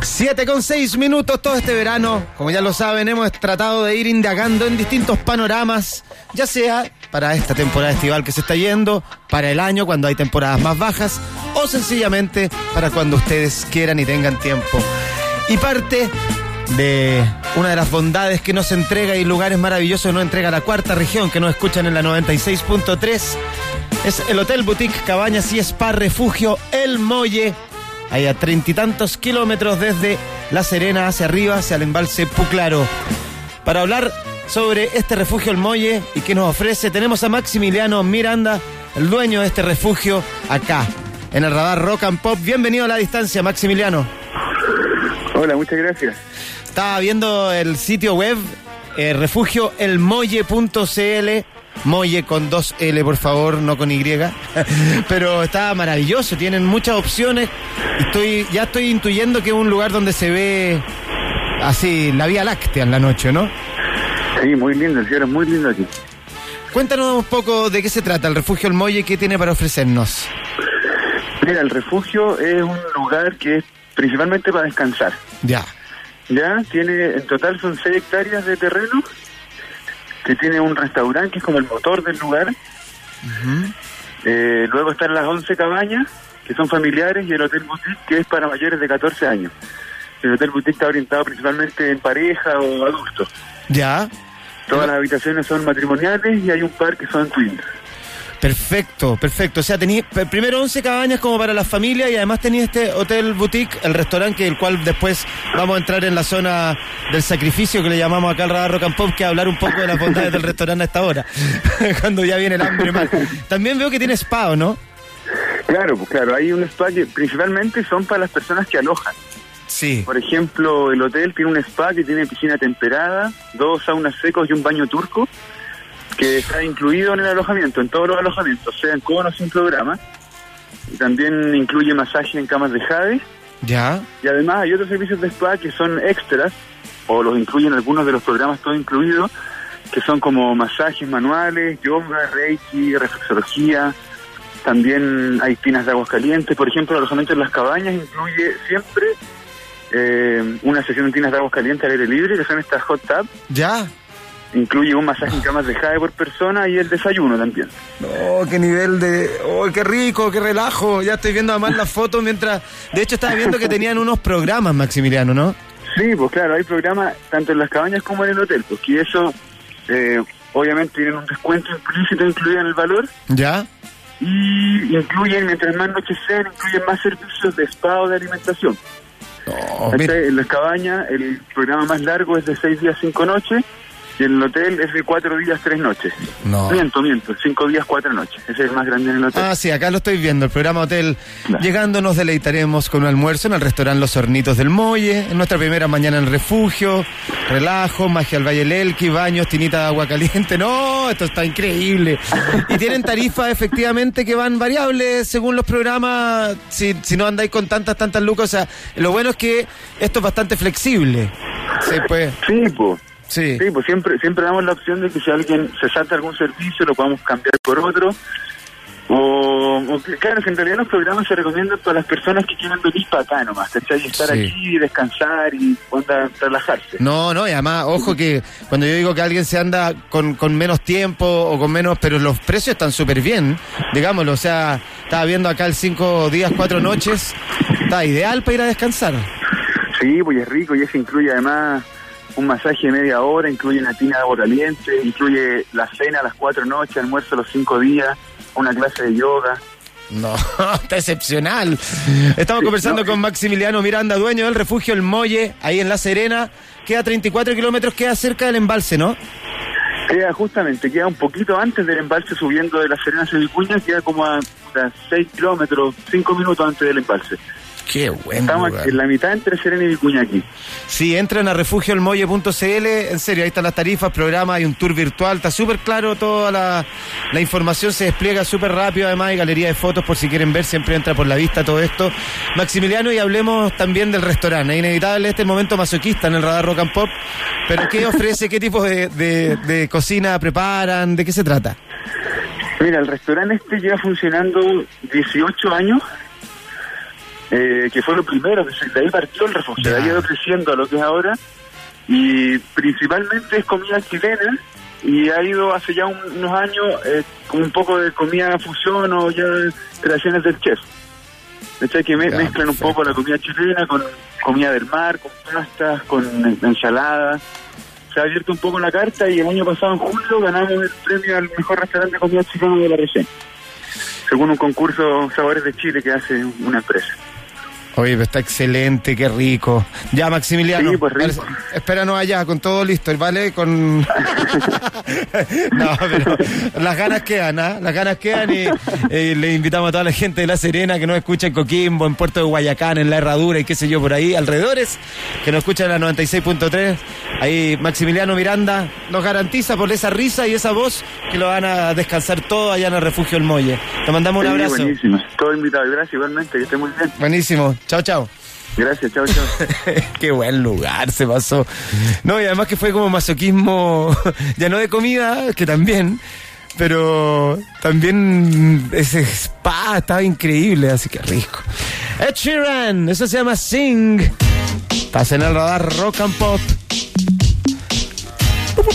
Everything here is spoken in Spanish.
7:06 todo este verano. Como ya lo saben, hemos tratado de ir indagando en distintos panoramas, ya sea para esta temporada estival que se está yendo, para el año cuando hay temporadas más bajas, o sencillamente para cuando ustedes quieran y tengan tiempo. Y parte de una de las bondades que nos entrega y lugares maravillosos nos entrega la cuarta región, que nos escuchan en la 96.3, es el Hotel Boutique Cabañas y Spa Refugio El Molle, ahí a 30 y tantos kilómetros desde La Serena hacia arriba, hacia el embalse Puclaro. Para hablar sobre este refugio El Molle y qué nos ofrece, tenemos a Maximiliano Miranda, el dueño de este refugio, acá en el radar Rock and Pop. Bienvenido a La Distancia, Maximiliano. Hola, muchas gracias. Estaba viendo el sitio web, refugioelmolle.cl, Molle con 2L, por favor, no con Y. Pero está maravilloso, tienen muchas opciones. Ya estoy intuyendo que es un lugar donde se ve así la Vía Láctea en la noche, ¿no? Sí, muy lindo, el cielo es muy lindo aquí. Cuéntanos un poco de qué se trata el refugio El Molle, qué tiene para ofrecernos. Mira, el refugio es un lugar que es principalmente para descansar. Ya, tiene, en total son 6 hectáreas de terreno, que tiene un restaurante que es como el motor del lugar. Uh-huh. Luego están las 11 cabañas, que son familiares, y el Hotel Boutique, que es para mayores de 14 años. El Hotel Boutique está orientado principalmente en pareja o adultos. Ya. Todas las habitaciones son matrimoniales y hay un par que son twins. Perfecto. O sea, tenía primero 11 cabañas como para las familias y además tenía este Hotel Boutique, el restaurante, el cual después vamos a entrar en la zona del sacrificio que le llamamos acá al radar Rock and Pop, que hablar un poco de las bondades del restaurante a esta hora, cuando ya viene el hambre mal. También veo que tiene spa, ¿no? Claro, hay un spa que principalmente son para las personas que alojan. Sí. Por ejemplo, el hotel tiene un spa que tiene piscina temperada, 2 saunas secos y un baño turco, que está incluido en el alojamiento, en todos los alojamientos, sean con o sin programa. Y también incluye masaje en camas de jade. Ya. Y además hay otros servicios de spa que son extras, o los incluyen algunos de los programas, todo incluido, que son como masajes manuales, yoga, reiki, reflexología. También hay tinas de aguas calientes. Por ejemplo, el alojamiento en las cabañas incluye siempre una sesión de tinas de aguas calientes al aire libre, que son estas hot tub. Ya. Incluye un masaje en camas de jade por persona y el desayuno también. Oh, qué nivel de... Oh, qué rico, qué relajo. Ya estoy viendo además las fotos mientras... De hecho, estaba viendo que tenían unos programas, Maximiliano, ¿no? Sí, pues claro, hay programas tanto en las cabañas como en el hotel, porque eso obviamente tienen un descuento implícito incluido en el valor. Ya. Y incluyen, mientras más noches sean, incluyen más servicios de spa o de alimentación. Oh, en las cabañas el programa más largo es de 6 días, 5 noches. Y en el hotel es de 4 días, 3 noches. No. Miento, 5 días, 4 noches. Ese es el más grande en el hotel. Ah, sí, acá lo estoy viendo, el programa Hotel. Claro. Llegando nos deleitaremos con un almuerzo en el restaurante Los Hornitos del Molle, en nuestra primera mañana en el refugio, relajo, magia al Valle del Elqui, baños, tinita de agua caliente. No, esto está increíble. Y tienen tarifas efectivamente que van variables según los programas, si no andáis con tantas lucas. O sea, lo bueno es que esto es bastante flexible. Sí, pues. Sí, pues. Sí, pues siempre damos la opción de que si alguien se salta algún servicio lo podamos cambiar por otro. Claro, que en realidad los programas se recomiendan para las personas que quieran venir para acá nomás, ¿cachai? Y estar aquí, descansar y relajarse. No, y además, ojo que cuando yo digo que alguien se anda con menos tiempo o con menos, pero los precios están súper bien, digámoslo, o sea, estaba viendo acá el 5 días, 4 noches, está ideal para ir a descansar. Sí, pues es rico y eso incluye además un masaje de media hora, incluye una tina de agua caliente, incluye la cena a las 4 noches, almuerzo a los 5 días, una clase de yoga. No, está excepcional. Estamos conversando con Maximiliano Miranda, dueño del refugio El Molle, ahí en La Serena. Queda 34 kilómetros, queda cerca del embalse, ¿no? Queda un poquito antes del embalse, subiendo de La Serena hacia Vicuña, queda como a 6 kilómetros, 5 minutos antes del embalse. Qué bueno. Estamos en la mitad entre Serena y Vicuña aquí. Sí, entran a refugioelmolle.cl, en serio, ahí están las tarifas, programa, hay un tour virtual, está súper claro, toda la información se despliega súper rápido, además hay galería de fotos por si quieren ver, siempre entra por la vista todo esto. Maximiliano, y hablemos también del restaurante, es inevitable este momento masoquista en el radar Rock and Pop, pero ¿qué ofrece, qué tipo de cocina preparan, de qué se trata? Mira, el restaurante lleva funcionando 18 años. que fue lo primero, de ahí partió el refugio, de ahí ha ido creciendo a lo que es ahora, y principalmente es comida chilena, y ha ido hace ya unos años con un poco de comida fusión o ya creaciones del chef. Que mezclan un poco la comida chilena con comida del mar, con pastas, con ensaladas. Se ha abierto un poco la carta y el año pasado, en julio, ganamos el premio al mejor restaurante de comida chilena de la región, según un concurso Sabores de Chile que hace una empresa. Oye, pero está excelente, qué rico. Ya, Maximiliano, sí, pues rico. Espéranos allá, con todo listo, ¿vale? Con... No, pero las ganas quedan, ¿ah? Las ganas quedan y le invitamos a toda la gente de La Serena que nos escucha en Coquimbo, en Puerto de Guayacán, en La Herradura y qué sé yo, por ahí, alrededores, que nos escuchan en la 96.3. Ahí Maximiliano Miranda nos garantiza por esa risa y esa voz que lo van a descansar todo allá en el Refugio El Molle. Te mandamos un abrazo. Buenísimo, todo invitado, gracias igualmente, que esté muy bien. Buenísimo. Chao, chao. Gracias, chao, chao. Qué buen lugar se pasó. No, y además que fue como masoquismo, ya no de comida, que también, pero también ese spa estaba increíble, así que rico. Ed Sheeran, eso se llama Sing. Estás en el radar Rock and Pop.